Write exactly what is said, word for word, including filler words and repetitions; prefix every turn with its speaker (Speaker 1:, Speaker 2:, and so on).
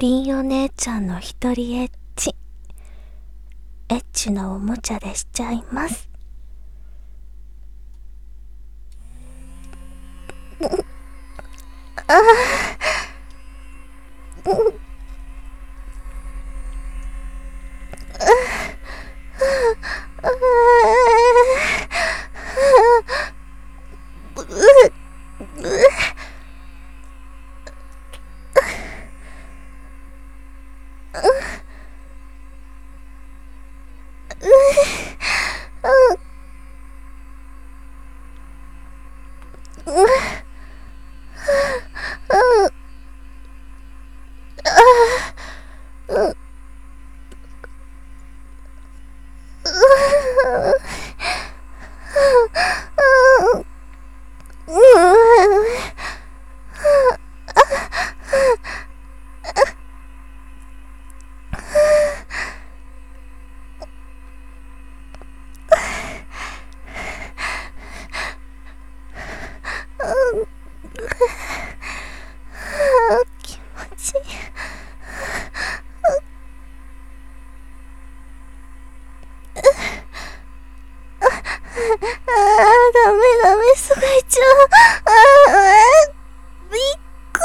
Speaker 1: りんお姉ちゃんの一人エッチ。エッチなおもちゃでしちゃいます。ああ。気持ちいい。ああ、ダメダメ、すがいちゃう。ああ、びっく